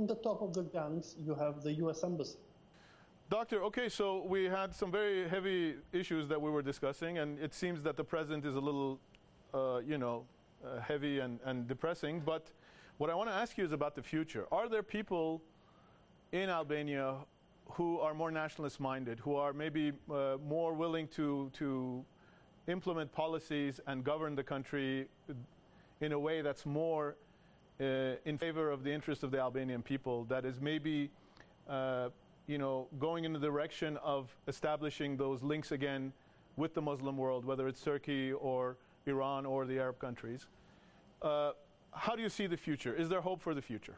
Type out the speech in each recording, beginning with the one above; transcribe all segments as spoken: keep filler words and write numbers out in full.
in the top of the gangs, you have the U S Embassy. Doctor, okay, so we had some very heavy issues that we were discussing, and it seems that the present is a little, uh, you know, uh, heavy and, and depressing. But what I want to ask you is about the future. Are there people in Albania who are more nationalist-minded, who are maybe uh, more willing to, to implement policies and govern the country in a way that's more uh, in favor of the interest of the Albanian people, that is maybe uh, you know, going in the direction of establishing those links again with the Muslim world, whether it's Turkey or Iran or the Arab countries? Uh, how do you see the future? Is there hope for the future?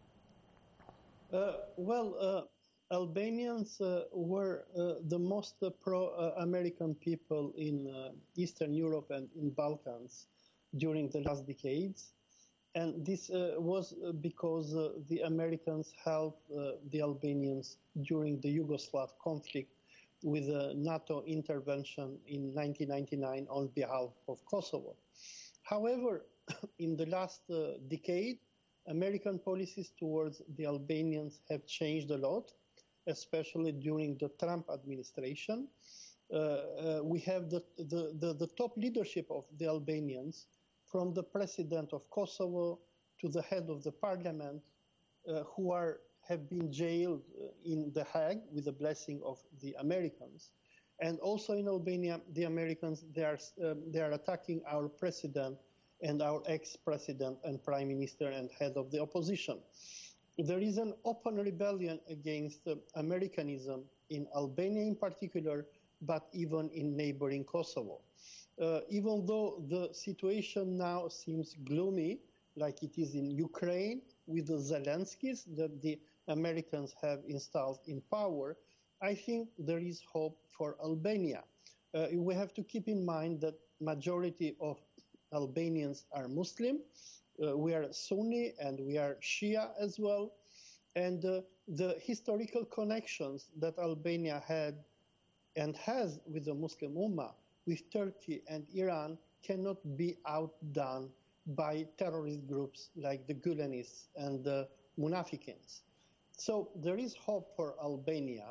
Uh, well, uh, Albanians uh, were uh, the most uh, pro-American people in uh, Eastern Europe and in Balkans during the last decades. And this uh, was because uh, the Americans helped uh, the Albanians during the Yugoslav conflict with a NATO intervention in nineteen ninety-nine on behalf of Kosovo. However, in the last uh, decade, American policies towards the Albanians have changed a lot, especially during the Trump administration. Uh, uh, we have the, the, the, the top leadership of the Albanians, from the president of Kosovo to the head of the parliament, uh, who are have been jailed in The Hague with the blessing of the Americans. And also in Albania, the Americans, they are, uh, they are attacking our president and our ex-president and prime minister and head of the opposition. There is an open rebellion against uh, Americanism in Albania in particular, but even in neighboring Kosovo. Uh, even though the situation now seems gloomy, like it is in Ukraine with the Zelenskys that the Americans have installed in power, I think there is hope for Albania. Uh, we have to keep in mind that majority of Albanians are Muslim. Uh, we are Sunni and we are Shia as well. And uh, the historical connections that Albania had and has with the Muslim Ummah, with Turkey and Iran, cannot be outdone by terrorist groups like the Gulenists and the Munafiqins. So there is hope for Albania.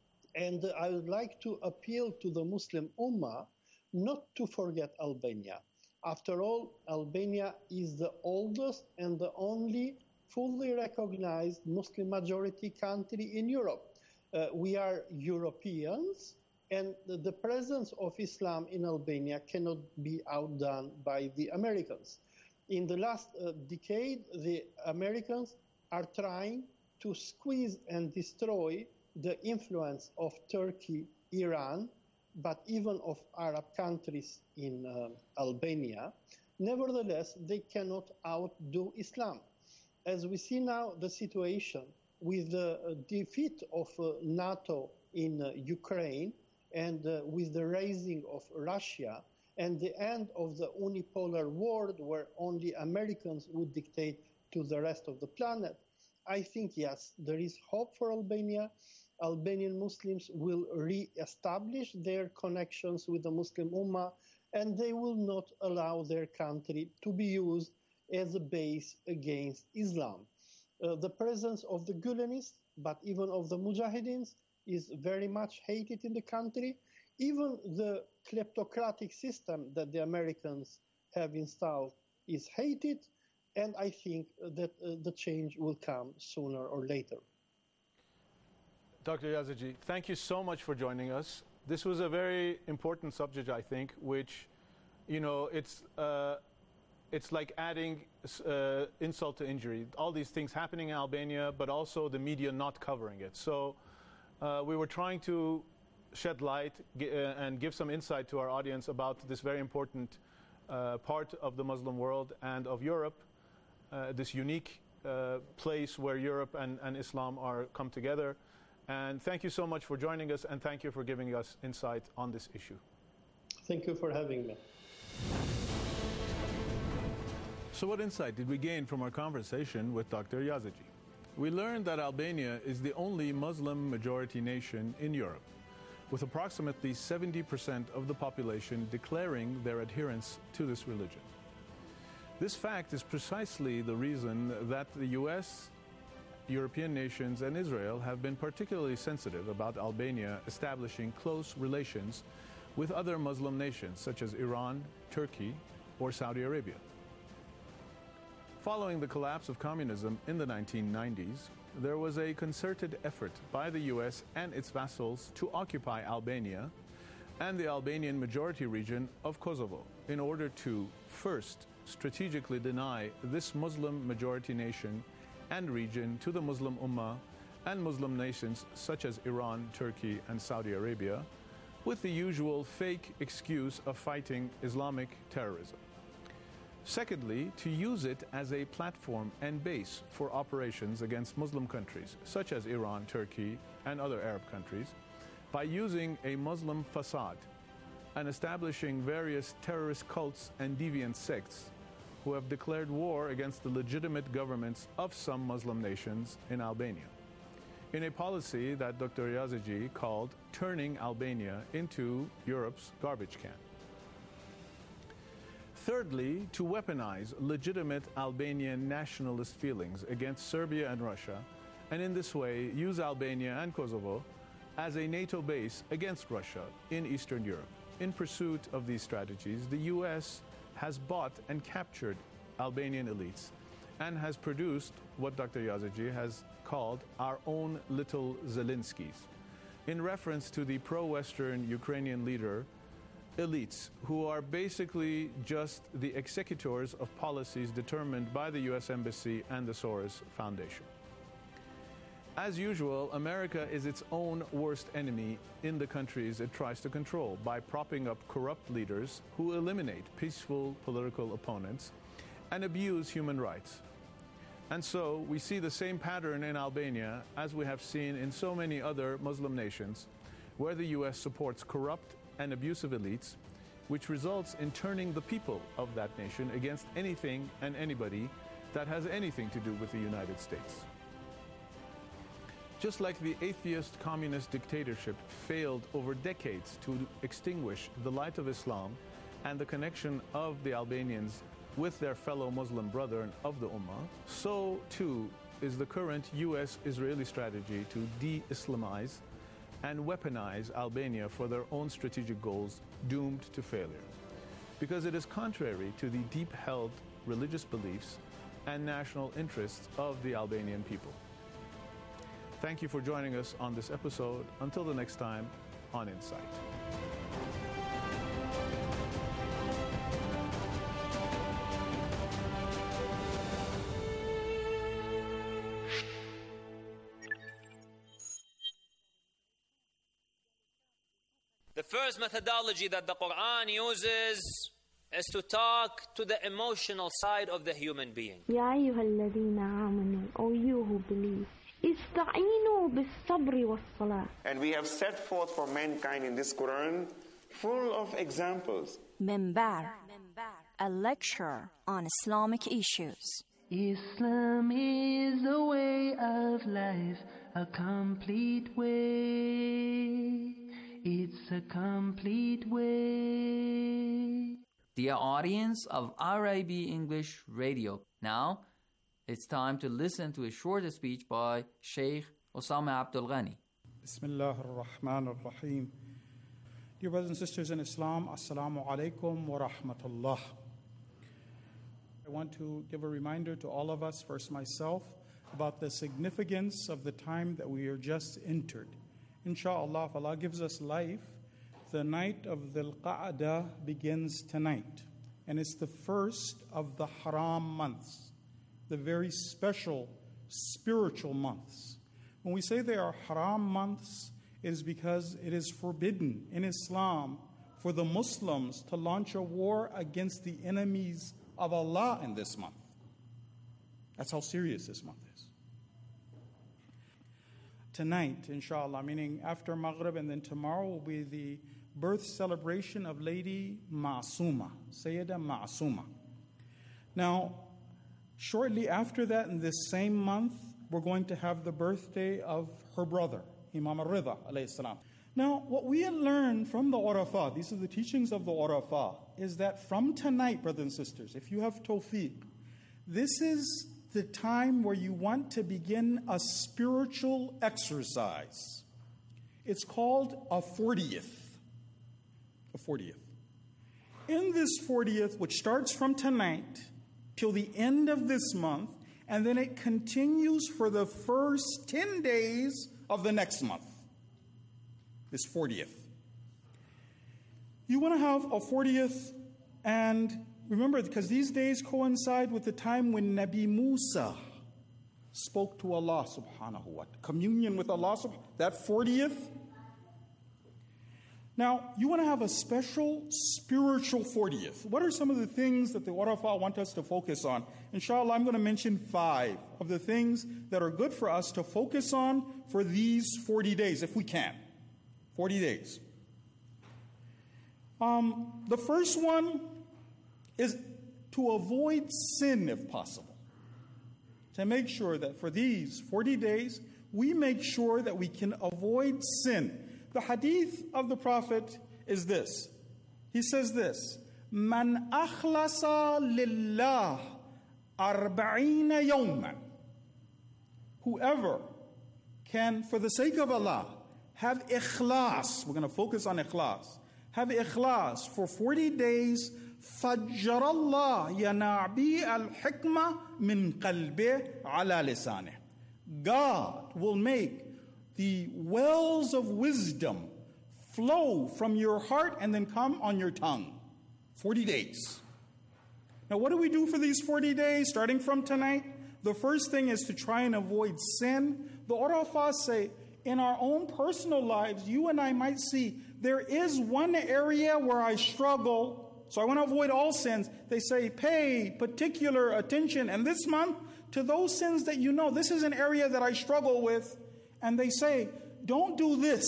And I would like to appeal to the Muslim Ummah not to forget Albania. After all, Albania is the oldest and the only fully recognized Muslim majority country in Europe. Uh, we are Europeans, and the, the presence of Islam in Albania cannot be outdone by the Americans. In the last uh, decade, the Americans are trying to squeeze and destroy the influence of Turkey, Iran, but even of Arab countries in uh, Albania. Nevertheless, they cannot outdo Islam. As we see now the situation with the uh, defeat of uh, NATO in uh, Ukraine and uh, with the raising of Russia and the end of the unipolar world where only Americans would dictate to the rest of the planet, I think, yes, there is hope for Albania. Albanian Muslims will re-establish their connections with the Muslim Ummah, and they will not allow their country to be used as a base against Islam. Uh, the presence of the Gulenists, but even of the Mujahideen, is very much hated in the country. Even the kleptocratic system that the Americans have installed is hated, and I think that uh, the change will come sooner or later. Doctor Yazigi, thank you so much for joining us. This was a very important subject, I think, which, you know, it's uh, it's like adding uh, insult to injury. All these things happening in Albania, but also the media not covering it. So uh, we were trying to shed light uh, and give some insight to our audience about this very important uh, part of the Muslim world and of Europe, uh, this unique uh, place where Europe and, and Islam are come together. And thank you so much for joining us, and thank you for giving us insight on this issue. Thank you for having me. So what insight did we gain from our conversation with Doctor Yazigi? We learned that Albania is the only Muslim majority nation in Europe, with approximately seventy percent of the population declaring their adherence to this religion. This fact is precisely the reason that the U S European nations and Israel have been particularly sensitive about Albania establishing close relations with other Muslim nations such as Iran, Turkey, or Saudi Arabia. Following the collapse of communism in the nineteen nineties, there was a concerted effort by the U S and its vassals to occupy Albania and the Albanian majority region of Kosovo in order to, first, strategically deny this Muslim majority nation and region to the Muslim Ummah and Muslim nations such as Iran, Turkey, and Saudi Arabia, with the usual fake excuse of fighting Islamic terrorism. Secondly, to use it as a platform and base for operations against Muslim countries such as Iran, Turkey, and other Arab countries by using a Muslim facade and establishing various terrorist cults and deviant sects who have declared war against the legitimate governments of some Muslim nations in Albania, in a policy that Doctor Yazigi called turning Albania into Europe's garbage can. Thirdly, to weaponize legitimate Albanian nationalist feelings against Serbia and Russia, and in this way use Albania and Kosovo as a NATO base against Russia in Eastern Europe. In pursuit of these strategies, the U S has bought and captured Albanian elites and has produced what Doctor Yazigi has called our own little Zelenskys, in reference to the pro-Western Ukrainian leader elites who are basically just the executors of policies determined by the U S Embassy and the Soros Foundation. As usual, America is its own worst enemy in the countries it tries to control by propping up corrupt leaders who eliminate peaceful political opponents and abuse human rights. And so we see the same pattern in Albania as we have seen in so many other Muslim nations, where the U S supports corrupt and abusive elites, which results in turning the people of that nation against anything and anybody that has anything to do with the United States. Just like the atheist communist dictatorship failed over decades to extinguish the light of Islam and the connection of the Albanians with their fellow Muslim brethren of the Ummah, so too is the current U S-Israeli strategy to de-Islamize and weaponize Albania for their own strategic goals doomed to failure, because it is contrary to the deep-held religious beliefs and national interests of the Albanian people. Thank you for joining us on this episode. Until the next time on Insight. The first methodology that the Quran uses is to talk to the emotional side of the human being. يا أيها الذين آمنوا, O you who believe, استعينوا بالصبر والصلاة. And we have set forth for mankind in this Quran full of examples. Minbar, a lecture on Islamic issues. Islam is a way of life, a complete way. It's a complete way. Dear audience of R I B English Radio, now it's time to listen to a short speech by Sheikh Osama Abdul Ghani. Bismillah ar-Rahman ar-Rahim. Dear brothers and sisters in Islam, Assalamu alaikum wa rahmatullah. I want to give a reminder to all of us, first myself, about the significance of the time that we are just entered. Insha'Allah, if Allah gives us life, the night of Dhul Qa'dah begins tonight. And it's the first of the haram months, the very special spiritual months. When we say they are haram months, it is because it is forbidden in Islam for the Muslims to launch a war against the enemies of Allah in this month. That's how serious this month is. Tonight, inshallah, meaning after Maghrib, and then tomorrow will be the birth celebration of Lady Ma'asuma, Sayyida Ma'asuma. Now, shortly after that, in this same month, we're going to have the birthday of her brother, Imam al-Rida, alayhi salam. Now, what we learn from the Urafa, these are the teachings of the Urafa, is that from tonight, brothers and sisters, if you have tawfiq, this is the time where you want to begin a spiritual exercise. It's called a fortieth. A fortieth. In this fortieth, which starts from tonight till the end of this month, and then it continues for the first ten days of the next month. This fortieth. You want to have a fortieth, and remember, because these days coincide with the time when Nabi Musa spoke to Allah subhanahu wa ta'ala. Communion with Allah, that fortieth. Now, you want to have a special spiritual fortieth. What are some of the things that the Urafa want us to focus on? Inshallah, I'm going to mention five of the things that are good for us to focus on for these forty days, if we can. forty days. Um, the first one is to avoid sin if possible. To make sure that for these forty days, we make sure that we can avoid sin. The hadith of the Prophet is this. He says this, Man akhlasa lillah arba'ina yawman. Whoever can, for the sake of Allah, have ikhlas, we're going to focus on ikhlas, have ikhlas for forty days, فَجَّرَ اللَّهُ يَنَعْبِي الْحِكْمَةِ مِنْ قَلْبِهِ عَلَى لِسَانِهِ. God will make the wells of wisdom flow from your heart and then come on your tongue. forty days. Now, what do we do for these forty days, starting from tonight? The first thing is to try and avoid sin. The Urafas say, in our own personal lives, you and I might see, there is one area where I struggle, so I want to avoid all sins. They say, pay particular attention, and this month, to those sins that you know, this is an area that I struggle with. And they say, don't do this.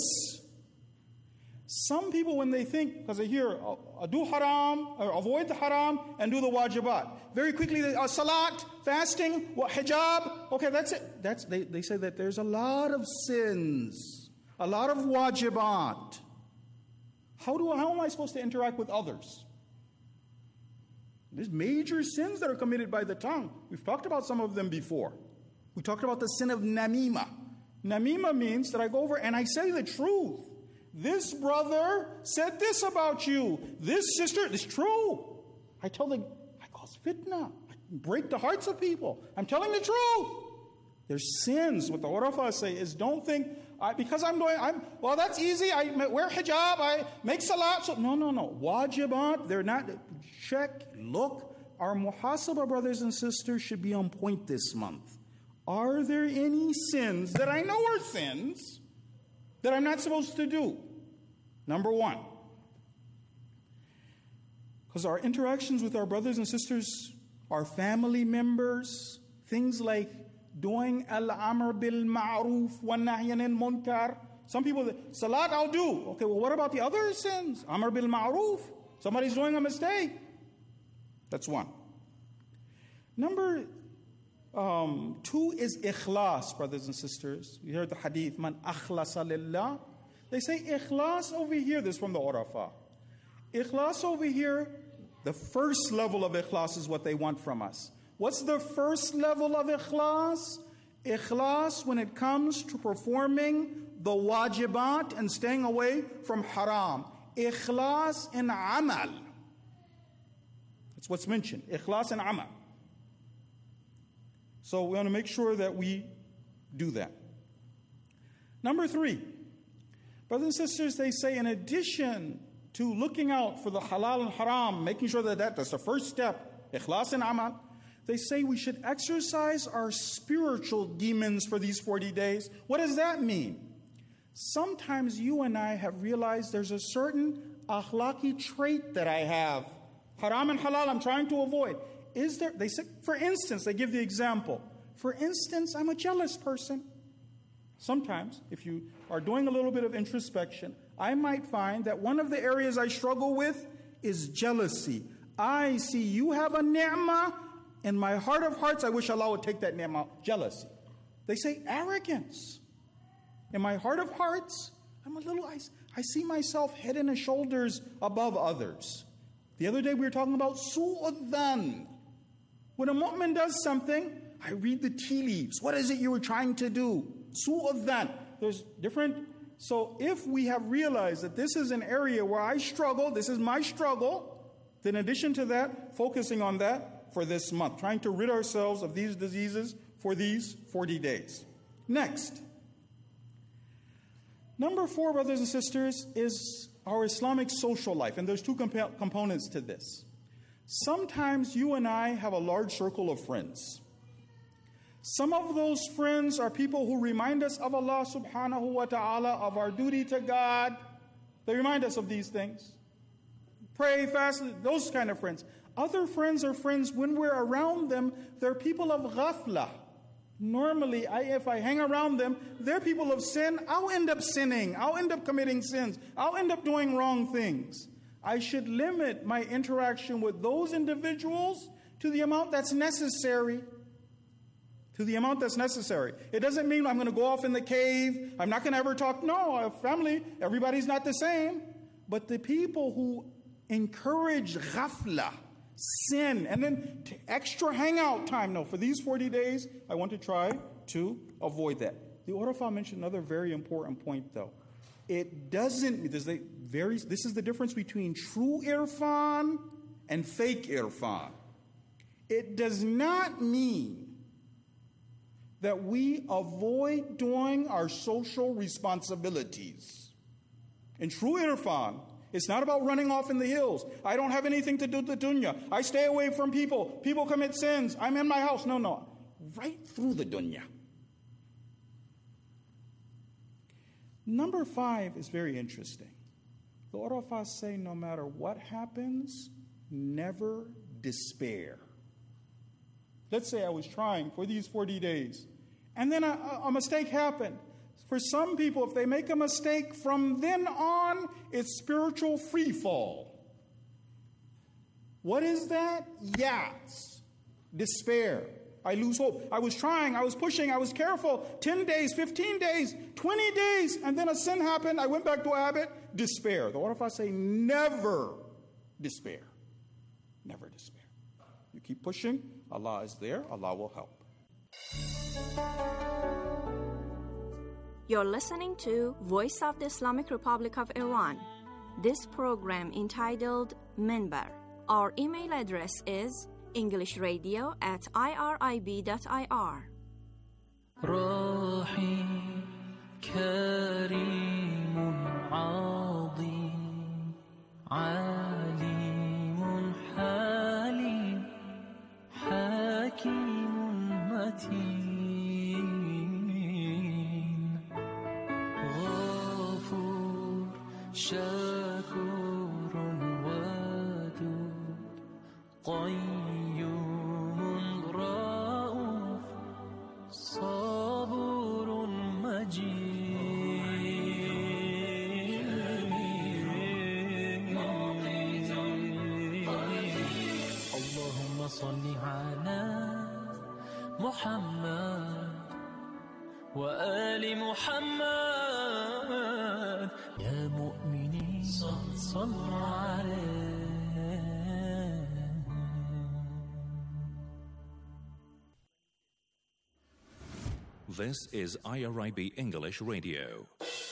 Some people, when they think, because they hear, uh, do haram, or avoid the haram, and do the wajibat. Very quickly, they, uh, salat, fasting, what, hijab, okay, that's it. That's, they, they say that there's a lot of sins, a lot of wajibat. How, do, how am I supposed to interact with others? There's major sins that are committed by the tongue. We've talked about some of them before. We talked about the sin of namima. Namima means that I go over and I say the truth. This brother said this about you. This sister, it's true. I tell the, I cause fitna. I break the hearts of people. I'm telling the truth. There's sins. What the Urafas say is don't think, I, because I'm doing, I'm, well, that's easy. I wear hijab. I make salat. So, no, no, no. Wajibat, they're not, check, look. Our muhasabah, brothers and sisters, should be on point this month. Are there any sins that I know are sins that I'm not supposed to do? Number one. Because our interactions with our brothers and sisters, our family members, things like doing al-amr bil-ma'ruf wa nahyan al-munkar. Some people, salat I'll do. Okay, well, what about the other sins? Amr bil-ma'ruf. Somebody's doing a mistake. That's one. Number um, two is ikhlas, brothers and sisters. You heard the hadith, man akhlasa lillah. They say ikhlas over here, this is from the Urafa. Ikhlas over here, the first level of ikhlas is what they want from us. What's the first level of ikhlas? Ikhlas when it comes to performing the wajibat and staying away from haram. Ikhlas in amal. That's what's mentioned. Ikhlas in amal. So we want to make sure that we do that. Number three, brothers and sisters, they say in addition to looking out for the halal and haram, making sure that, that that's the first step, ikhlas and amal, they say we should exercise our spiritual demons for these forty days. What does that mean? Sometimes you and I have realized there's a certain akhlaqi trait that I have. Haram and halal I'm trying to avoid. Is there, they say, for instance, they give the example. For instance, I'm a jealous person. Sometimes, if you are doing a little bit of introspection, I might find that one of the areas I struggle with is jealousy. I see you have a ni'mah, in my heart of hearts, I wish Allah would take that ni'mah. Jealousy. They say arrogance. In my heart of hearts, I'm a little, I, I see myself head and shoulders above others. The other day we were talking about su'udhan. When a mu'min does something, I read the tea leaves. What is it you were trying to do? Su'adhan. There's different. So if we have realized that this is an area where I struggle, this is my struggle, then in addition to that, focusing on that for this month, trying to rid ourselves of these diseases for these forty days. Next. Number four, brothers and sisters, is our Islamic social life. And there's two comp- components to this. Sometimes you and I have a large circle of friends. Some of those friends are people who remind us of Allah subhanahu wa ta'ala, of our duty to God. They remind us of these things. Pray, fast, those kind of friends. Other friends are friends, when we're around them, they're people of ghafla. Normally, I, if I hang around them, they're people of sin. I'll end up sinning. I'll end up committing sins. I'll end up doing wrong things. I should limit my interaction with those individuals to the amount that's necessary. To the amount that's necessary. It doesn't mean I'm going to go off in the cave. I'm not going to ever talk. No, our family, everybody's not the same. But the people who encourage ghafla, sin, and then extra hangout time. No, for these forty days, I want to try to avoid that. The Urafa mentioned another very important point, though. It doesn't, this, very, this is the difference between true irfan and fake irfan. It does not mean that we avoid doing our social responsibilities. In true irfan, it's not about running off in the hills. I don't have anything to do with the dunya. I stay away from people. People commit sins. I'm in my house. No, no. Right through the dunya. Number five is very interesting. The Urafas say no matter what happens, never despair. Let's say I was trying for these forty days, and then a, a mistake happened. For some people, if they make a mistake, from then on, it's spiritual free fall. What is that? Yas. Despair. I lose hope. I was trying, I was pushing, I was careful. ten days, fifteen days, twenty days, and then a sin happened. I went back to a habit. Despair. The Urafas say never despair. Never despair. You keep pushing. Allah is there. Allah will help. You're listening to Voice of the Islamic Republic of Iran. This program entitled Minbar. Our email address is englishradio at irib dot I R. رحيم كريم عظيم عليم حليم حكيم متين غفور شكور ودود قيوم رؤوف صبور مجيد اللهم صل على محمد وآل محمد يا مؤمنين صلوا عليه. This is I R I B English Radio.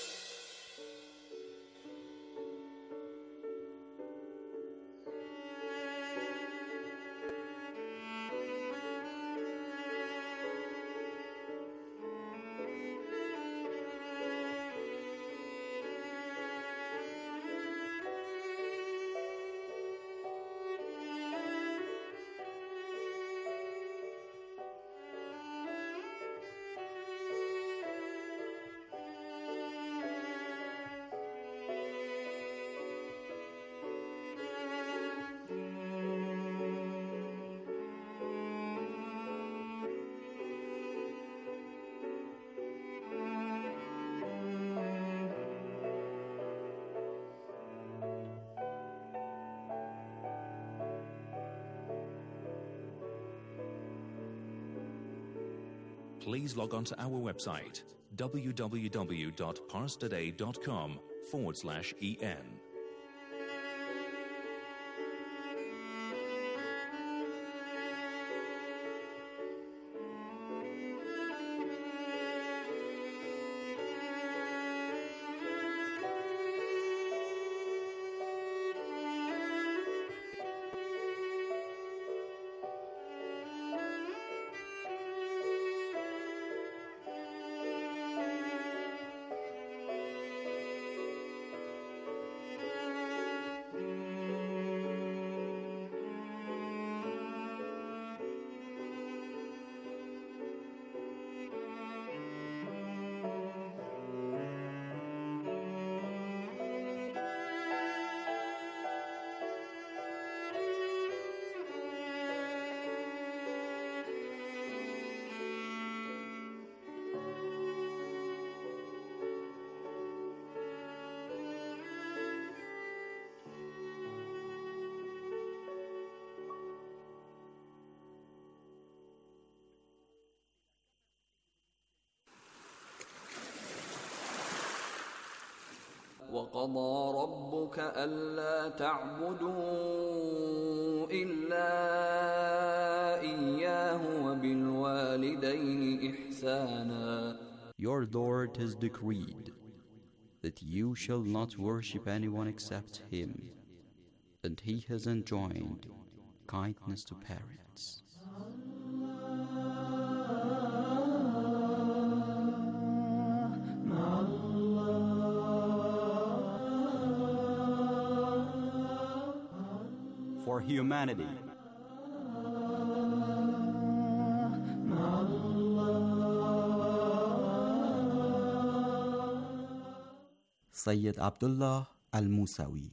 Please log on to our website, www.parstoday.com forward slash en. وقضى ربك ألا تعبدوا إلا إياه وبالوالدين إحسانا. Your Lord has decreed that you shall not worship anyone except Him, and He has enjoined kindness to parents. For humanity, Sayyid Abdullah Al-Musawi.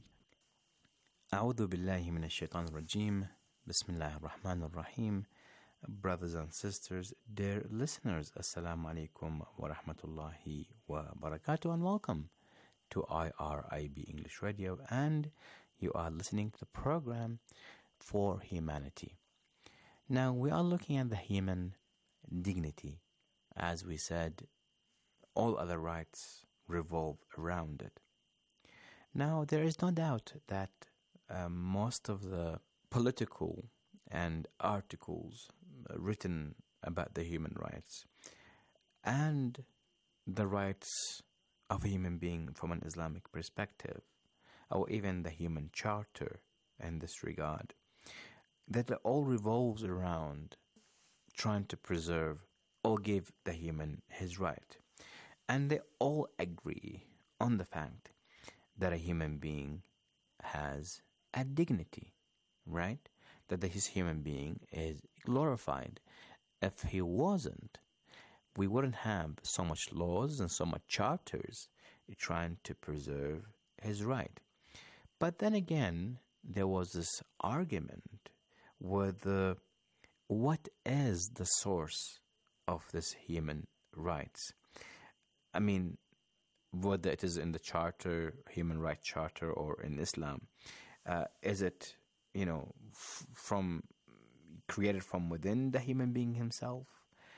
أعوذ بالله من الشيطان الرجيم. بسم الله الرحمن الرحيم. Brothers and sisters, dear listeners, Assalamu alaikum wa rahmatullahi wa barakatuh, and welcome to I R I B English Radio, and you are listening to the program For Humanity. Now, we are looking at the human dignity. As we said, all other rights revolve around it. Now, there is no doubt that uh, most of the political and articles written about the human rights and the rights of a human being from an Islamic perspective, or even the human charter in this regard, that it all revolves around trying to preserve or give the human his right. And they all agree on the fact that a human being has a dignity, right? That his human being is glorified. If he wasn't, we wouldn't have so much laws and so much charters trying to preserve his right. But then again, there was this argument with uh, what is the source of this human rights? I mean, whether it is in the charter, human rights charter, or in Islam, uh, is it, you know, f- from created from within the human being himself?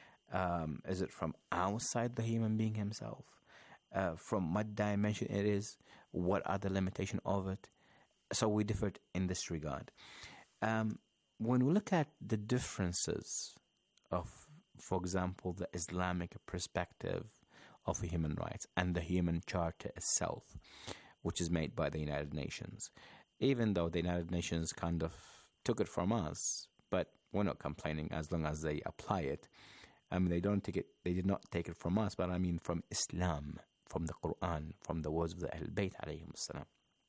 Um, is it from outside the human being himself? Uh, from what dimension it is? What are the limitations of it? So we differed in this regard. Um, when we look at the differences of, for example, the Islamic perspective of human rights and the human charter itself, which is made by the United Nations, even though the United Nations kind of took it from us, but we're not complaining as long as they apply it. I mean, they don't take it, they did not take it from us, but I mean from Islam, from the Quran, from the words of the Ahl Bayt alayhim salam.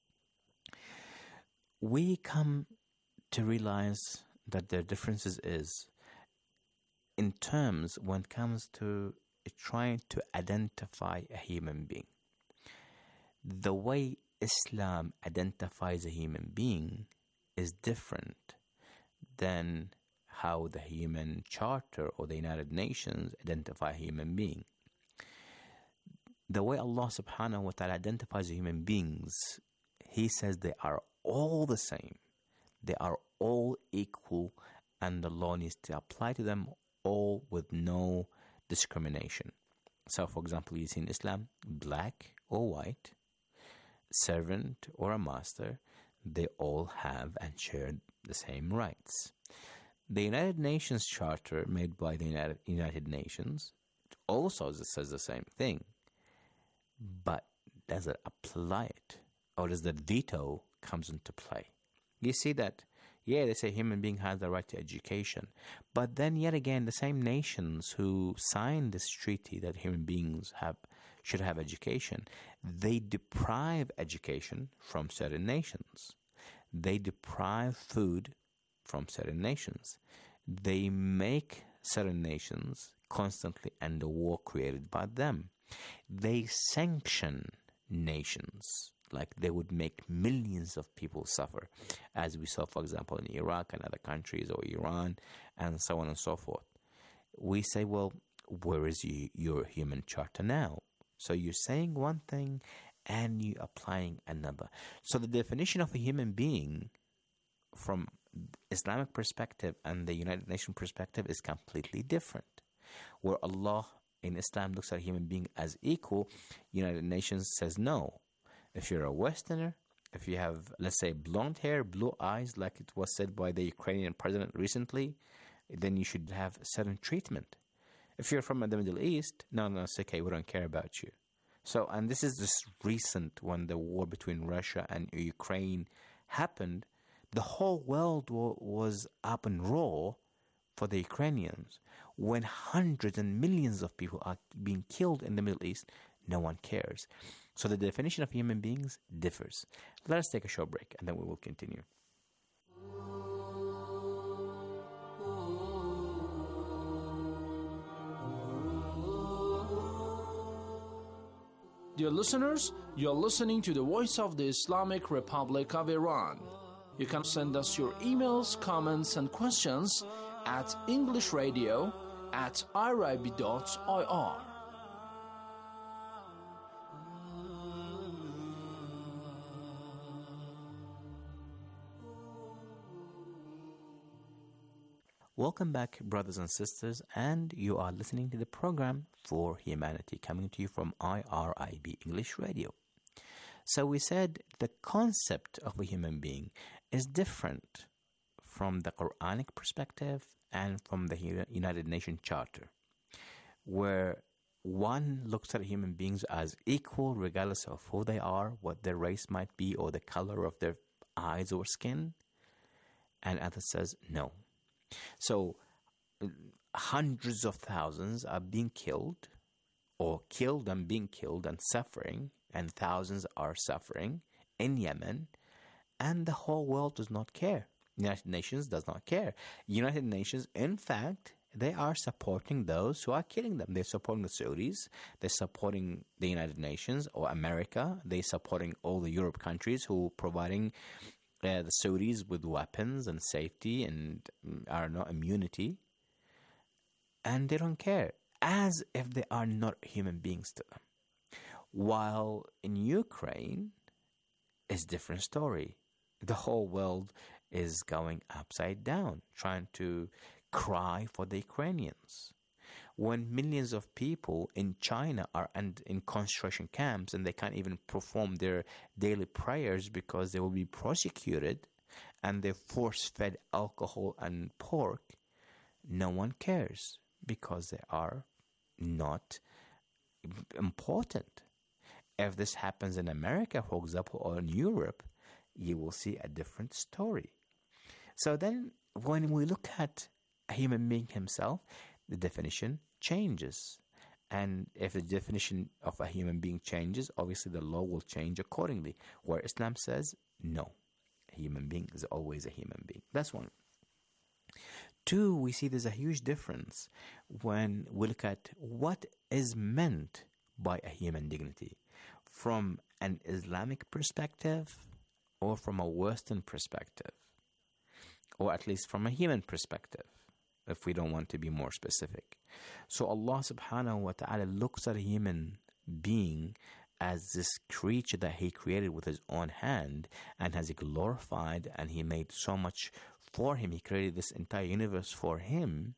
We come to realize that their differences is in terms when it comes to trying to identify a human being. The way Islam identifies a human being is different than how the human charter or the United Nations identify a human being. The way Allah subhanahu wa ta'ala identifies human beings, He says they are all the same. They are all equal, and the law needs to apply to them all with no discrimination. So, for example, you see in Islam, black or white, servant or a master, they all have and share the same rights. The United Nations Charter made by the United, United Nations also says the same thing. But does it apply it? Or does the veto comes into play? You see that, yeah, they say human being has the right to education. But then yet again, the same nations who signed this treaty that human beings have should have education, they deprive education from certain nations. They deprive food from certain nations. They make certain nations constantly under war created by them. They sanction nations, like they would make millions of people suffer, as we saw, for example, in Iraq and other countries, or Iran, and so on and so forth. We say, well, where is you, your human charter now? So you're saying one thing and you're applying another. So the definition of a human being from Islamic perspective and the United Nations perspective is completely different. Where Allah in Islam looks at a human being as equal, United Nations says no. If you're a Westerner, if you have, let's say, blonde hair, blue eyes, like it was said by the Ukrainian president recently, then you should have certain treatment. If you're from the Middle East, no, no, it's okay, we don't care about you. So, and this is just recent, when the war between Russia and Ukraine happened, the whole world w- was up and raw for the Ukrainians. When hundreds and millions of people are being killed in the Middle East, no one cares. So the definition of human beings differs. Let us take a short break and then we will continue. Dear listeners, you're listening to the Voice of the Islamic Republic of Iran. You can send us your emails, comments, and questions at englishradio at irib dot I R. Welcome back, brothers and sisters, and you are listening to the program For Humanity, coming to you from I R I B English Radio. So we said the concept of a human being is different from the Quranic perspective and from the United Nations Charter, where one looks at human beings as equal regardless of who they are, what their race might be, or the color of their eyes or skin, and others says no. So hundreds of thousands are being killed, or killed and being killed and suffering, and thousands are suffering in Yemen, and the whole world does not care. United Nations does not care. United Nations, in fact, they are supporting those who are killing them. They're supporting the Saudis, they're supporting the United Nations or America, they're supporting all the Europe countries who are providing Uh, the Saudis with weapons and safety and are not immunity, and they don't care, as if they are not human beings to them. While in Ukraine, it's a different story. The whole world is going upside down, trying to cry for the Ukrainians. When millions of people in China are in concentration camps and they can't even perform their daily prayers because they will be prosecuted and they're force-fed alcohol and pork, no one cares because they are not important. If this happens in America, for example, or in Europe, you will see a different story. So then when we look at a human being himself, the definition changes. And if the definition of a human being changes, obviously the law will change accordingly. Where Islam says, no, a human being is always a human being. That's one. Two, we see there's a huge difference when we look at what is meant by a human dignity from an Islamic perspective or from a Western perspective, or at least from a human perspective, if we don't want to be more specific. So Allah subhanahu wa ta'ala looks at a human being as this creature that He created with His own hand and has glorified, and He made so much for Him. He created this entire universe for Him.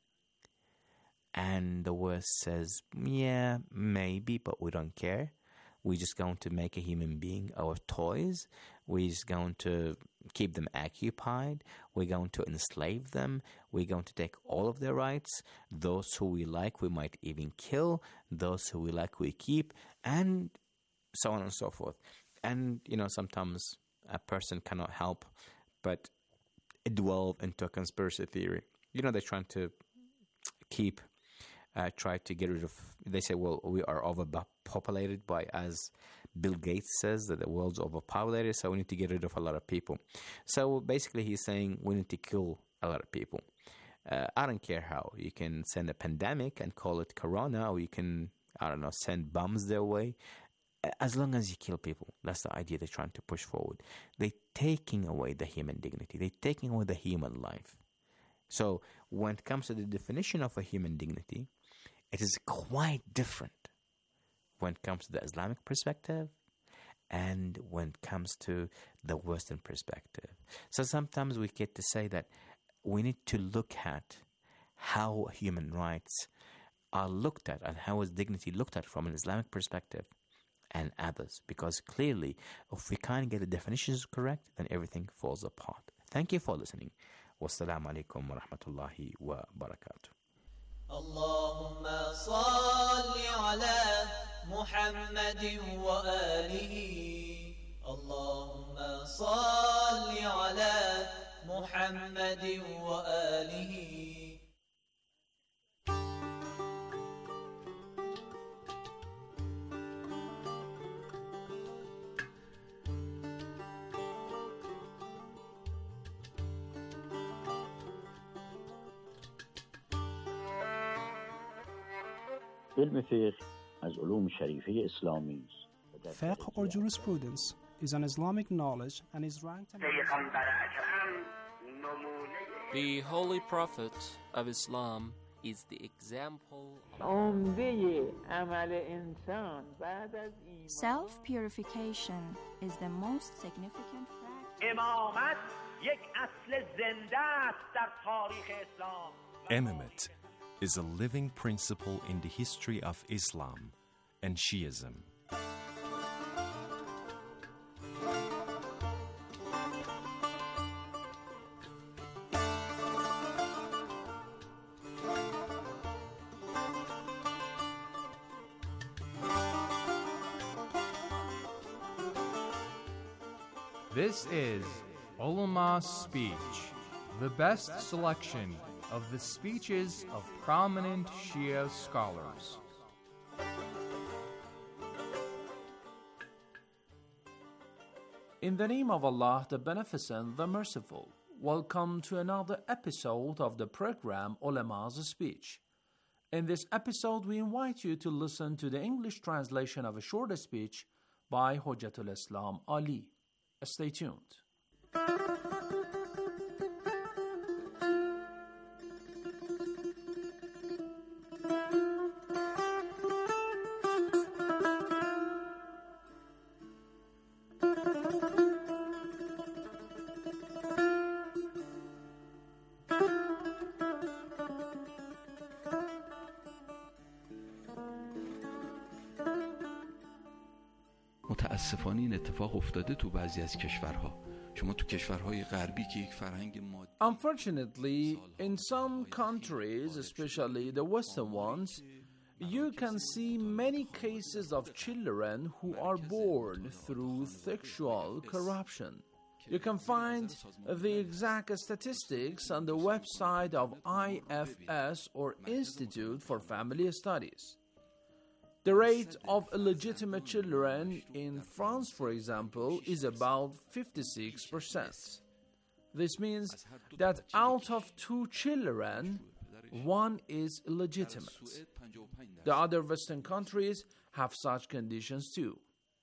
And the West says, yeah, maybe, but we don't care. We're just going to make a human being our toys. We're just going to keep them occupied. We're going to enslave them. We're going to take all of their rights. Those who we like, we might even kill. Those who we like, we keep. And so on and so forth. And, you know, sometimes a person cannot help but delve into a conspiracy theory. You know, they're trying to keep... Uh, try to get rid of, they say, well, we are overpopulated by, as Bill Gates says, that the world's overpopulated, so we need to get rid of a lot of people. So basically he's saying we need to kill a lot of people. Uh, I don't care how. You can send a pandemic and call it corona, or you can, I don't know, send bombs their way. As long as you kill people, that's the idea they're trying to push forward. They're taking away the human dignity. They're taking away the human life. So when it comes to the definition of a human dignity, it is quite different when it comes to the Islamic perspective and when it comes to the Western perspective. So sometimes we get to say that we need to look at how human rights are looked at and how is dignity looked at from an Islamic perspective and others, because clearly if we can't get the definitions correct, then everything falls apart. Thank you for listening. Wassalamu alaikum wa rahmatullahi wa barakatuh. Allahumma salli ala Muhammadin wa alihi. Allahumma salli ala Muhammadin wa alihi. علم فقه از علوم شریفه اسلامی است. Fiqh or jurisprudence is an Islamic knowledge and is ranked among The Holy Prophet of Islam is the example Self-purification is the most significant practice. Imamate is a living principle in the history of Islam and Shiism. This is Ulama's Speech, the best selection of the speeches of prominent Shia scholars. In the name of Allah, the Beneficent, the Merciful, welcome to another episode of the program Ulama's Speech. In this episode, we invite you to listen to the English translation of a short speech by Hujjatul Islam Ali. Stay tuned. متاسفانه این اتفاق افتاده تو بعضی از کشورها. شما تو کشورهای غربی که یک فرهنگ مادی Unfortunately, in some countries, especially the Western ones, you can see many cases of children who are born through sexual corruption. You can find the exact statistics on the website of I F S, or Institute for Family Studies. The rate of illegitimate children in France, for example, is about fifty-six percent. This means that out of two children, one is illegitimate. The other Western countries have such conditions too.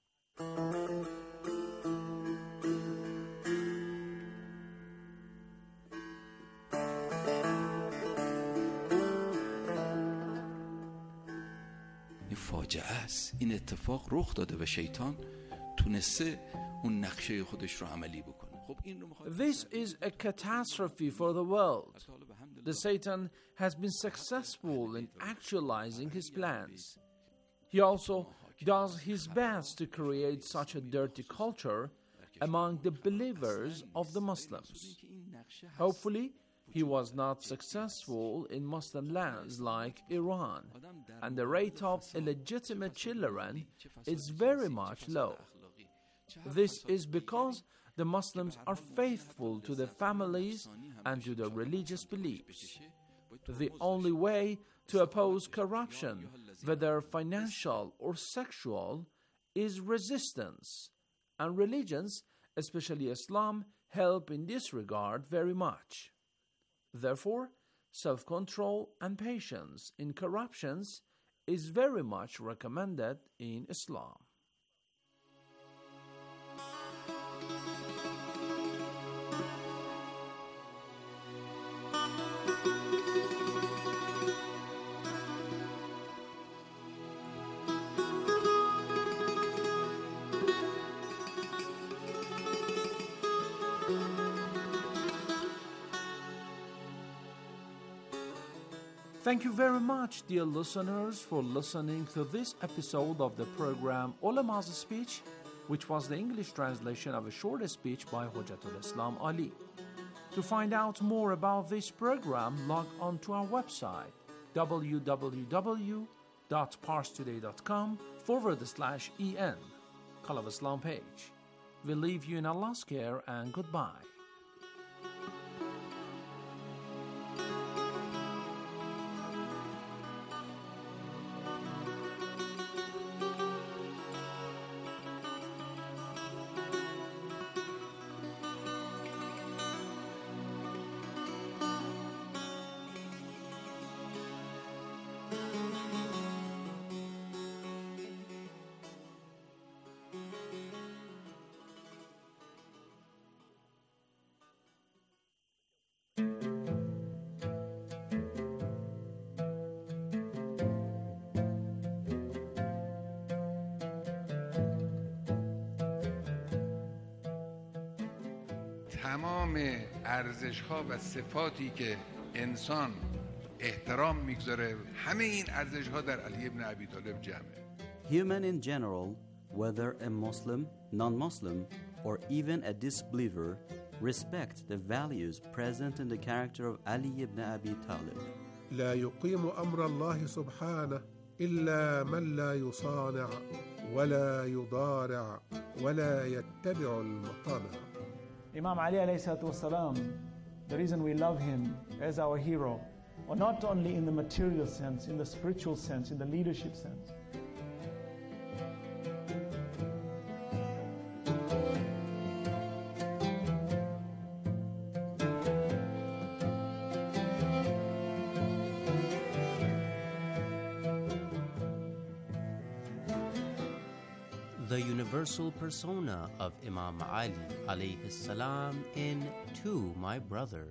فاجعه است. این اتفاق رخ داده و شیطان تونسته اون نقشه خودش رو عملی بکنه. خب این رو میخواد This is a catastrophe for the world. The Satan has been successful in actualizing his plans. He also does his best to create such a dirty culture among the believers of the Muslims. Hopefully, he was not successful in Muslim lands like Iran, and the rate of illegitimate children is very much low. This is because the Muslims are faithful to their families and to their religious beliefs. The only way to oppose corruption, whether financial or sexual, is resistance, and religions, especially Islam, help in this regard very much. Therefore, self-control and patience in corruptions is very much recommended in Islam. Thank you very much, dear listeners, for listening to this episode of the program Ulama's Speech, which was the English translation of a short speech by Hujjatul Islam Ali. To find out more about this program, log on to our website www.parstoday.com forward slash en, Call of Islam page. We leave you in Allah's care and goodbye. تمام ارزش‌ها و صفاتی که انسان احترام میگذاره همه این ارزش‌ها در علی ابن ابی طالب جمعه. Human in general, whether a Muslim, non-Muslim, or even a disbeliever, respect the values present in the character of Ali ibn Abi Talib. لا يقيم أمر الله سبحانه إلا من لا يصانع ولا يضارع ولا يتبع المطامع. Imam Ali alayhi salatu wasalam, the reason we love him as our hero, or not only in the material sense, in the spiritual sense, in the leadership sense. The universal persona of Imam Ali alayhi salam in To My Brother.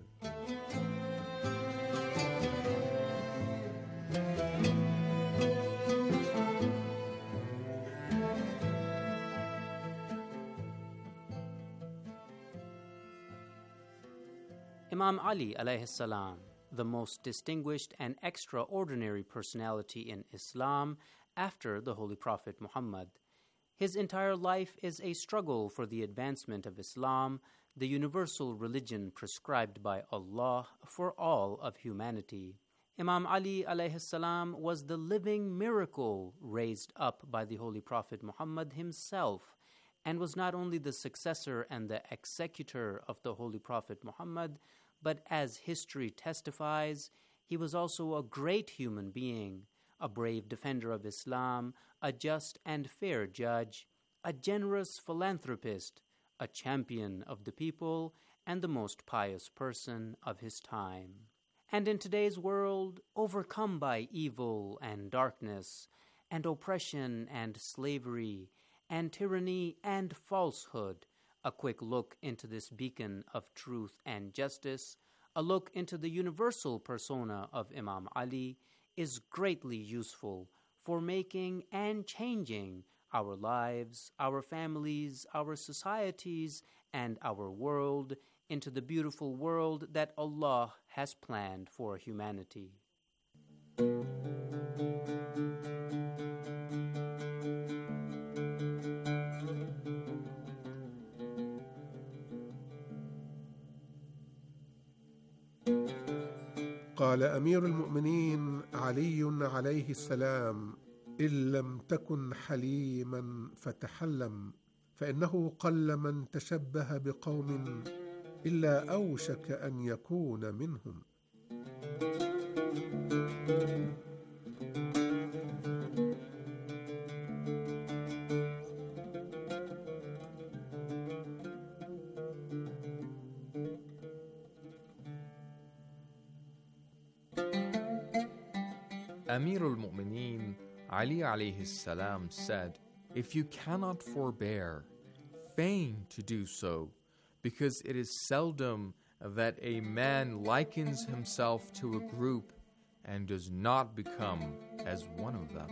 Imam Ali alayhi salam, the most distinguished and extraordinary personality in Islam after the Holy Prophet Muhammad. His entire life is a struggle for the advancement of Islam, the universal religion prescribed by Allah for all of humanity. Imam Ali alayhi salam was the living miracle raised up by the Holy Prophet Muhammad himself, and was not only the successor and the executor of the Holy Prophet Muhammad, but as history testifies, he was also a great human being, a brave defender of Islam, a just and fair judge, a generous philanthropist, a champion of the people, and the most pious person of his time. And in today's world, overcome by evil and darkness, and oppression and slavery, and tyranny and falsehood, a quick look into this beacon of truth and justice, a look into the universal persona of Imam Ali, is greatly useful for making and changing our lives, our families, our societies, and our world into the beautiful world that Allah has planned for humanity. قال أمير المؤمنين علي عليه السلام: إن لم تكن حليما فتحلم، فإنه قل من تشبه بقوم إلا أوشك أن يكون منهم. Amir al-Mu'mineen Ali alayhi salam said, "If you cannot forbear, feign to do so, because it is seldom that a man likens himself to a group and does not become as one of them."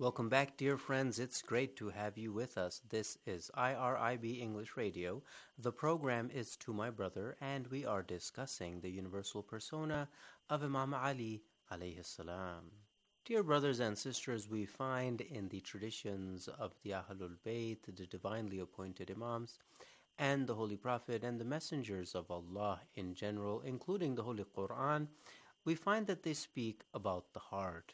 Welcome back, dear friends. It's great to have you with us. This is I R I B English Radio. The program is To My Brother, and we are discussing the universal persona of Imam Ali alayhi salam. Dear brothers and sisters, we find in the traditions of the Ahlul Bayt, the divinely appointed Imams, and the Holy Prophet and the messengers of Allah in general, including the Holy Quran, we find that they speak about the heart.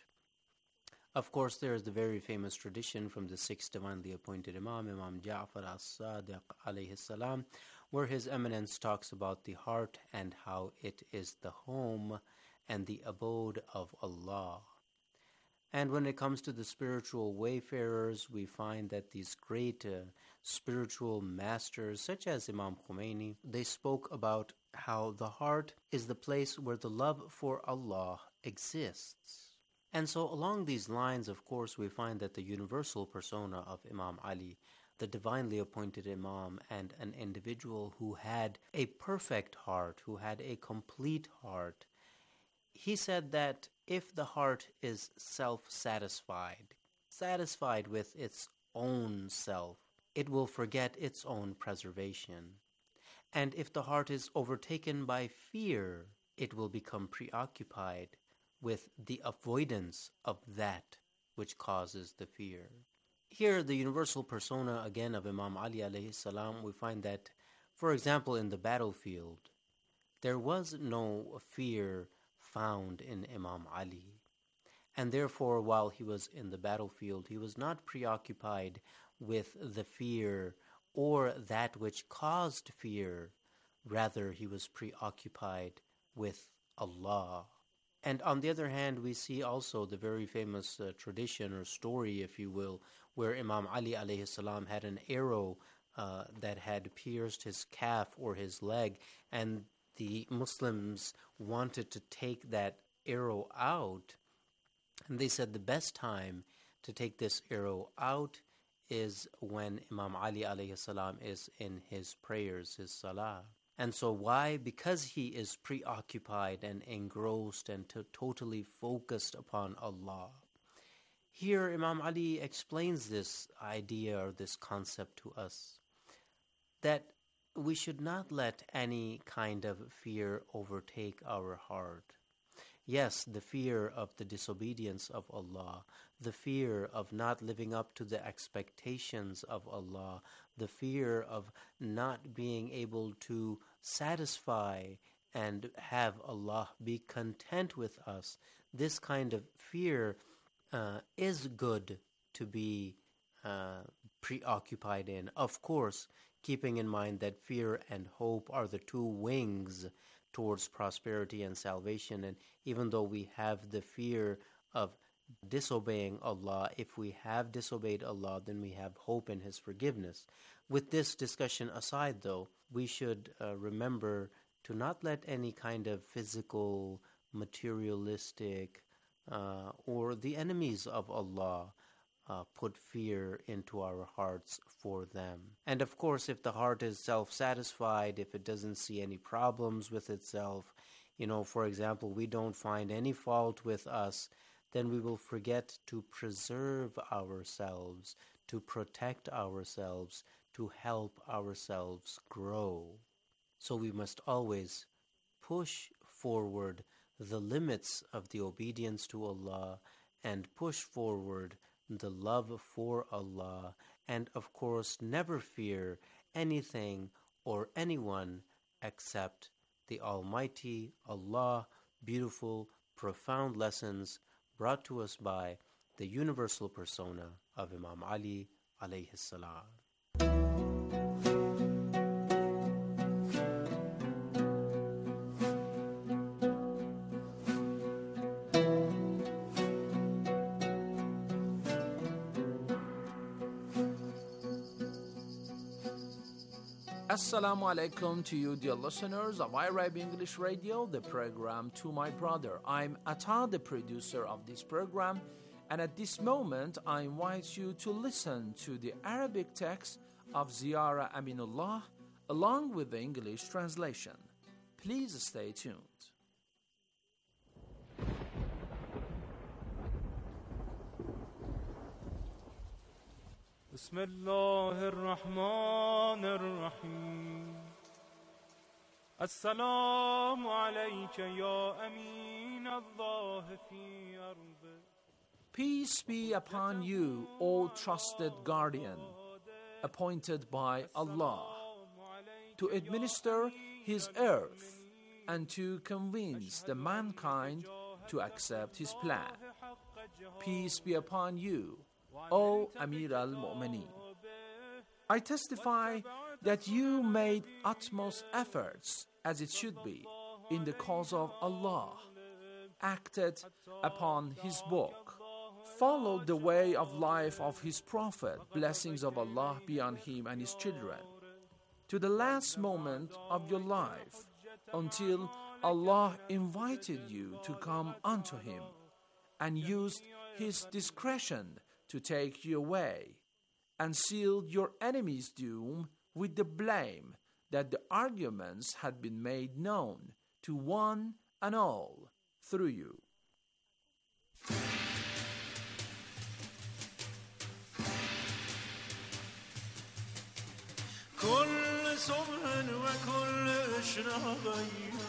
Of course, there is the very famous tradition from the sixth divinely appointed Imam, Imam Ja'far as-Sadiq alayhi salam, where His Eminence talks about the heart and how it is the home and the abode of Allah. And when it comes to the spiritual wayfarers, we find that these great uh, spiritual masters, such as Imam Khomeini, they spoke about how the heart is the place where the love for Allah exists. And so along these lines, of course, we find that the universal persona of Imam Ali, the divinely appointed Imam, and an individual who had a perfect heart, who had a complete heart, he said that if the heart is self-satisfied, satisfied with its own self, it will forget its own preservation. And if the heart is overtaken by fear, it will become preoccupied with the avoidance of that which causes the fear. Here, the universal persona again of Imam Ali alayhi salam, we find that, for example, in the battlefield, there was no fear found in Imam Ali. And therefore, while he was in the battlefield, he was not preoccupied with the fear or that which caused fear. Rather, he was preoccupied with Allah. And on the other hand, we see also the very famous uh, tradition or story, if you will, where Imam Ali alayhi salam had an arrow uh, that had pierced his calf or his leg, and the Muslims wanted to take that arrow out. And they said the best time to take this arrow out is when Imam Ali alayhi salam is in his prayers, his salah. And so why? Because he is preoccupied and engrossed and to totally focused upon Allah. Here Imam Ali explains this idea or this concept to us, that we should not let any kind of fear overtake our heart. Yes, the fear of the disobedience of Allah, the fear of not living up to the expectations of Allah, the fear of not being able to satisfy and have Allah be content with us. This kind of fear uh, is good to be uh, preoccupied in. Of course, keeping in mind that fear and hope are the two wings towards prosperity and salvation. And even though we have the fear of disobeying Allah, if we have disobeyed Allah, then we have hope in His forgiveness. With this discussion aside, though, we should uh, remember to not let any kind of physical, materialistic, uh, or the enemies of Allah Uh, put fear into our hearts for them. And of course, if the heart is self-satisfied, if it doesn't see any problems with itself, you know, for example, we don't find any fault with us, then we will forget to preserve ourselves, to protect ourselves, to help ourselves grow. So we must always push forward the limits of the obedience to Allah and push forward the love for Allah, and of course never fear anything or anyone except the Almighty Allah. Beautiful, profound lessons brought to us by the universal persona of Imam Ali alayhi salam. Assalamu alaikum to you, dear listeners of I R I B English Radio, the program To My Brother. I'm Atta, the producer of this program, and at this moment I invite you to listen to the Arabic text of Ziyara Aminullah along with the English translation. Please stay tuned. بسم الله الرحمن الرحيم السلام عليك يا أمين الله في أرضه. Peace be upon you, O trusted guardian, appointed by Allah, to administer His earth and to convince the mankind to accept His plan. Peace be upon you, O Amir al-Mu'mineen. I testify that you made utmost efforts, as it should be, in the cause of Allah, acted upon His book, followed the way of life of His Prophet, blessings of Allah be on him and his children, to the last moment of your life, until Allah invited you to come unto Him and used His discretion to take you away, and sealed your enemy's doom with the blame that the arguments had been made known to one and all through you. كل صبح وكل إشراق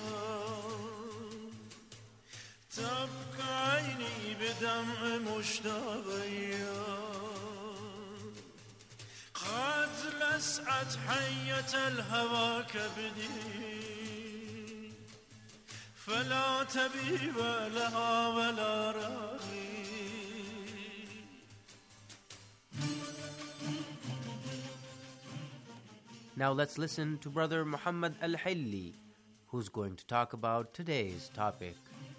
تبكى عيني بدمع مشتاق قد لسعت حية الهوى كبدي فلا تبيب لها ولا راغي. Now let's listen to Brother Muhammad Al-Hilli, who's going to talk about today's topic.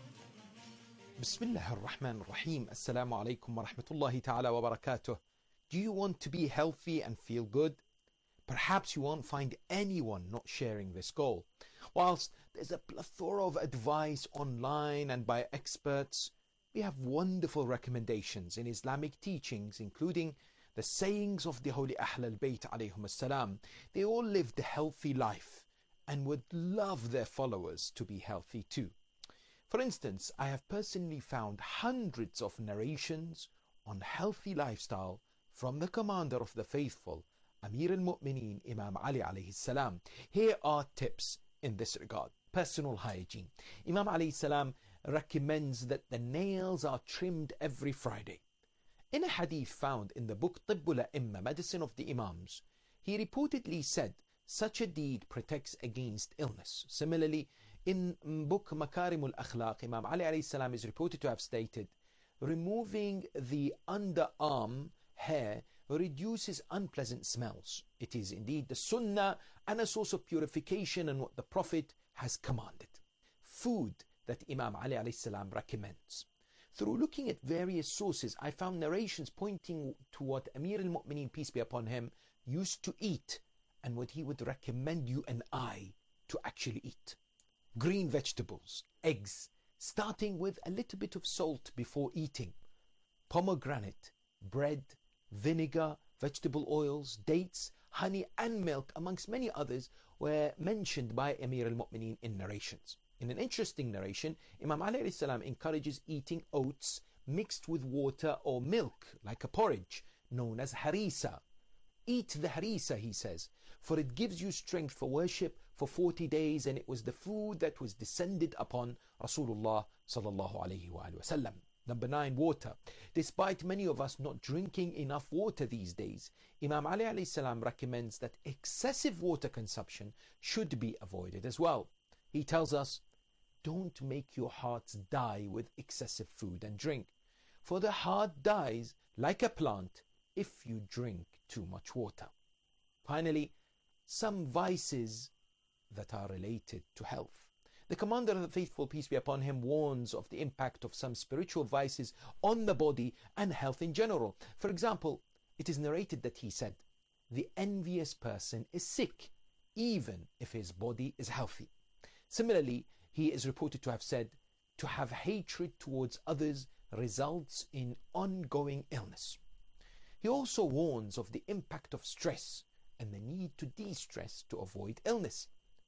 Bismillah ar-Rahman ar-Rahim. Assalamu alaikum wa rahmatullahi ta'ala wa barakatuh. Do you want to be healthy and feel good? Perhaps you won't find anyone not sharing this goal. Whilst there's a plethora of advice online and by experts, we have wonderful recommendations in Islamic teachings, including the sayings of the Holy Ahl al-Bayt alayhum as-salam. They all lived a healthy life and would love their followers to be healthy too. For instance, I have personally found hundreds of narrations on healthy lifestyle from the commander of the faithful, Amir al-Mu'mineen, Imam Ali alayhi salam. Here are tips in this regard. Personal hygiene. Imam alayhi salam recommends that the nails are trimmed every Friday. In a hadith found in the book Tibbul A'imma, Medicine of the Imams, he reportedly said such a deed protects against illness. Similarly, in book Makarimul Akhlaq, Imam Ali alayhi salam is reported to have stated, removing the underarm hair reduces unpleasant smells. It is indeed the sunnah and a source of purification and what the Prophet has commanded. Food that Imam Ali alayhi salam recommends. Through looking at various sources, I found narrations pointing to what Amir al-Mu'mineen, peace be upon him, used to eat and what he would recommend you and I to actually eat. Green vegetables, eggs, starting with a little bit of salt before eating. Pomegranate, bread, vinegar, vegetable oils, dates, honey and milk, amongst many others, were mentioned by Amir al-Mu'mineen in narrations. In an interesting narration, Imam Ali alayhi salam encourages eating oats mixed with water or milk, like a porridge, known as harisa. Eat the harisa, he says, for it gives you strength for worship for forty days, and it was the food that was descended upon Rasulullah sallallahu alayhi wa sallam. Number nine, water. Despite many of us not drinking enough water these days, Imam Ali alayhi salam recommends that excessive water consumption should be avoided as well. He tells us, don't make your hearts die with excessive food and drink, for the heart dies like a plant if you drink too much water. Finally, some vices that are related to health. The Commander of the Faithful, peace be upon him, warns of the impact of some spiritual vices on the body and health in general. For example, it is narrated that he said, the envious person is sick, even if his body is healthy. Similarly, he is reported to have said, to have hatred towards others results in ongoing illness. He also warns of the impact of stress and the need to de-stress to avoid illness.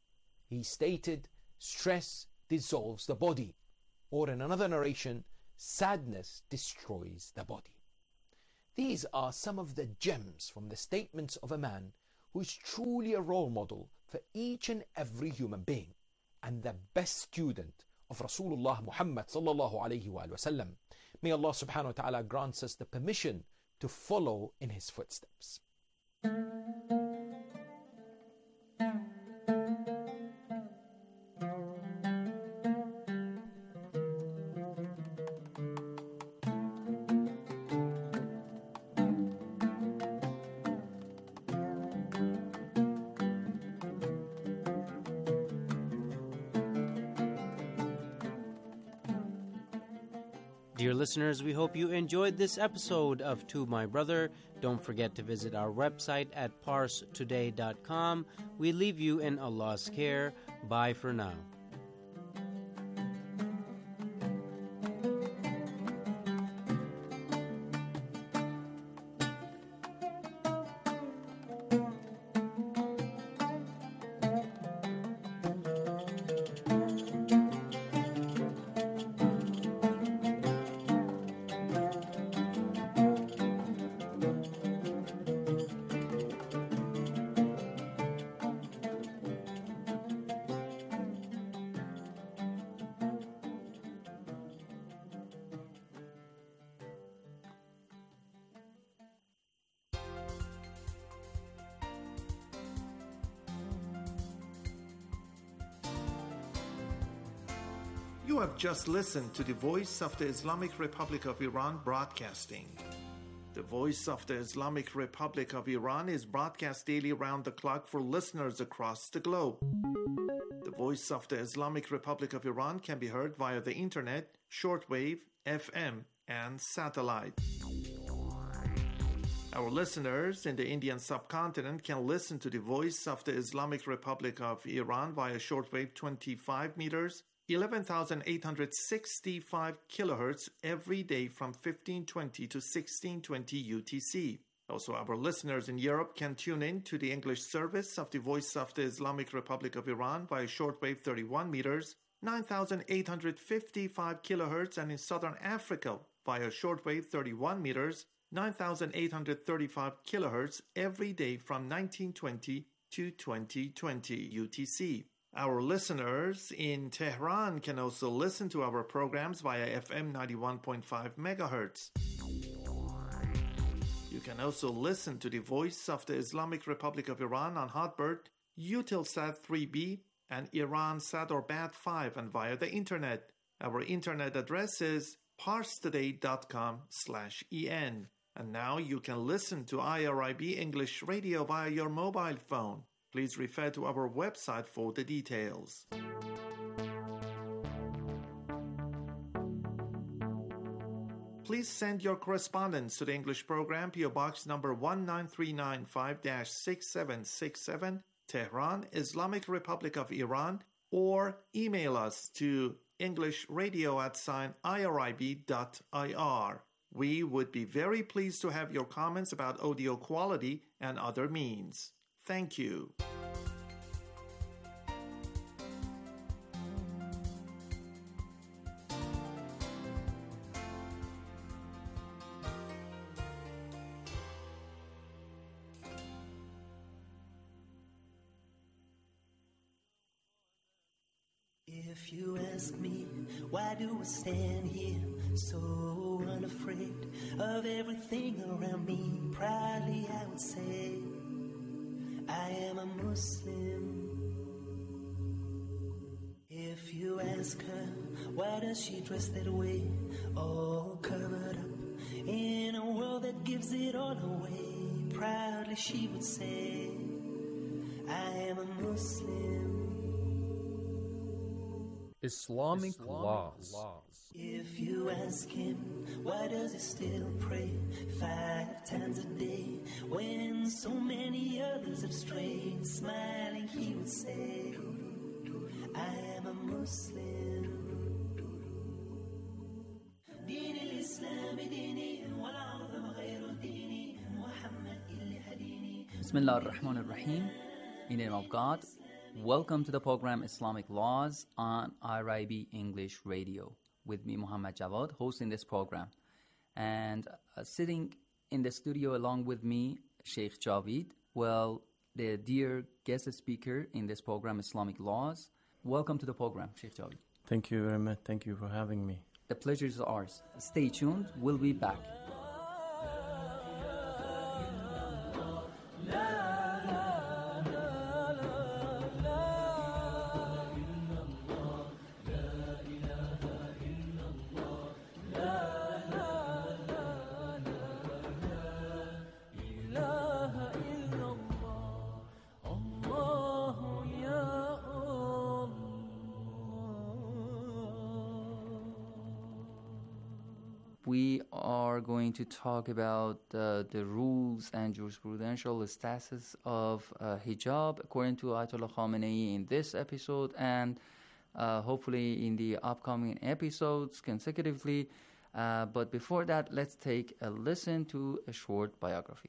He stated, stress dissolves the body, or in another narration, sadness destroys the body. These are some of the gems from the statements of a man who is truly a role model for each and every human being and the best student of Rasulullah Muhammad sallallahu alayhi wa sallam. May Allah subhanahu wa ta'ala grant us the permission to follow in his footsteps. Dear listeners, we hope you enjoyed this episode of To My Brother. Don't forget to visit our website at parse today dot com. We leave you in Allah's care. Bye for now. You have just listened to the Voice of the Islamic Republic of Iran broadcasting. The Voice of the Islamic Republic of Iran is broadcast daily around the clock for listeners across the globe. The Voice of the Islamic Republic of Iran can be heard via the internet, shortwave, F M, and satellite. Our listeners in the Indian subcontinent can listen to the Voice of the Islamic Republic of Iran via shortwave twenty-five meters, eleven thousand eight hundred sixty-five kilohertz every day from fifteen twenty to sixteen twenty U T C. Also, our listeners in Europe can tune in to the English service of the Voice of the Islamic Republic of Iran via shortwave thirty-one meters, nine thousand eight hundred fifty-five kilohertz, and in Southern Africa via shortwave thirty-one meters, nine thousand eight hundred thirty-five kilohertz every day from nineteen twenty to twenty twenty U T C. Our listeners in Tehran can also listen to our programs via F M ninety-one point five megahertz. You can also listen to the Voice of the Islamic Republic of Iran on Hotbird, Eutelsat three B, and Iransat or Bat five, and via the internet. Our internet address is parse today dot com slash en. And now you can listen to I R I B English Radio via your mobile phone. Please refer to our website for the details. Please send your correspondence to the English program, P O Box number one nine three nine five dash six seven six seven, Tehran, Islamic Republic of Iran, or email us to englishradio at sign irib dot ir. We would be very pleased to have your comments about audio quality and other means. Thank you. If you ask me, why do I stand here so unafraid of everything around me? Proudly I would say I am a Muslim. If you ask her, why does she dress that way, all covered up in a world that gives it all away? Proudly she would say, I am a Muslim. Islamic, Islamic laws. laws. If you ask him, why does he still pray five times a day when so many others have strayed? Smiling he would say, I am a Muslim. Bismillah ar-Rahman ar-Rahim. In the name of God. Welcome to the program Islamic Laws on I R I B English Radio with me, Muhammad Jawad, hosting this program. And uh, sitting In the studio along with me, Sheikh Javid. Well, the dear guest speaker in this program, Islamic Laws. Welcome to the program, Sheikh Javid. Thank you very much. Thank you for having me. The pleasure is ours. Stay tuned. We'll be back. We are going to talk about uh, the rules and jurisprudential status of uh, hijab according to Ayatollah Khamenei in this episode, and uh, hopefully in the upcoming episodes consecutively. Uh, but before that, let's take a listen to a short biography.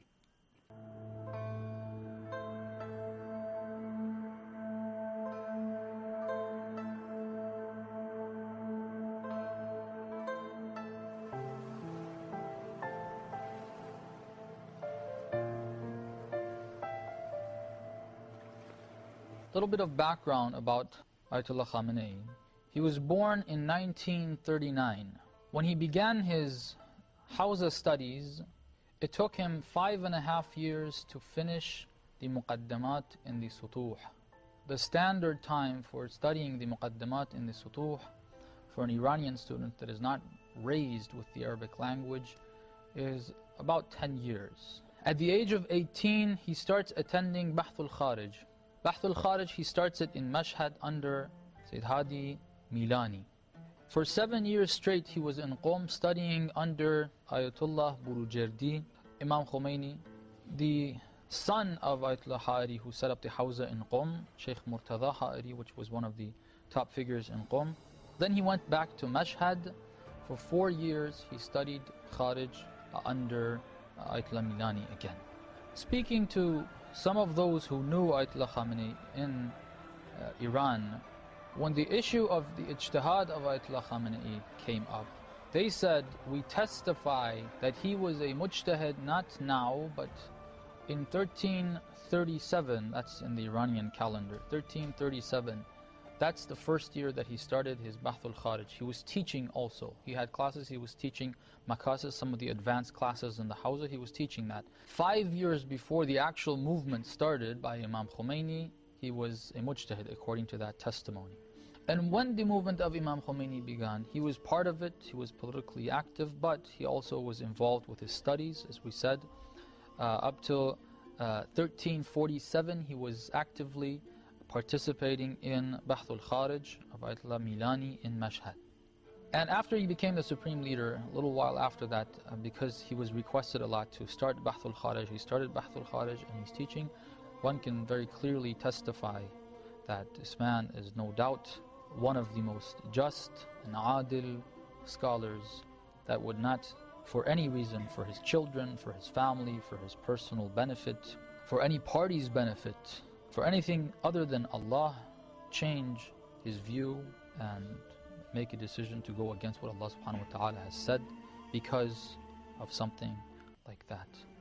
A little bit of background about Ayatollah Khamenei. He was born in nineteen thirty-nine. When he began his Hawza studies, it took him five and a half years to finish the Muqaddamat in the Sutuh. The standard time for studying the Muqaddamat in the Sutuh for an Iranian student that is not raised with the Arabic language is about ten years. At the age of eighteen, he starts attending Bahthul Kharij. Bahthul Kharij, he starts it in Mashhad under Sayyid Hadi Milani. For seven years straight, he was in Qom studying under Ayatollah Burujerdi, Imam Khomeini, the son of Ayatollah Ha'ari, who set up the Hawza in Qom, Sheikh Murtada Ha'ari, which was one of the top figures in Qom. Then he went back to Mashhad. For four years, he studied Kharij under Ayatollah Milani again. Speaking to some of those who knew Ayatollah Khamenei in uh, Iran, when the issue of the ijtihad of Ayatollah Khamenei came up, they said, we testify that he was a mujtahid not now, but in thirteen thirty-seven, that's in the Iranian calendar, thirteen thirty-seven, that's the first year that he started his Bahthul Kharij. He was teaching also. He had classes, he was teaching Makasis, some of the advanced classes in the Hawza, he was teaching that. Five years before the actual movement started by Imam Khomeini, he was a mujtahid according to that testimony. And when the movement of Imam Khomeini began, he was part of it, he was politically active, but he also was involved with his studies, as we said. Uh, up till uh, thirteen forty-seven, he was actively participating in Bahthul Kharij of Ayatollah Milani in Mashhad. And after he became the supreme leader, a little while after that, uh, because he was requested a lot to start Bahthul Kharij, he started Bahthul Kharij and he's teaching. One can very clearly testify that this man is no doubt one of the most just and adil scholars that would not, for any reason, for his children, for his family, for his personal benefit, for any party's benefit, for anything other than Allah, change his view and make a decision to go against what Allah subhanahu wa ta'ala has said because of something like that.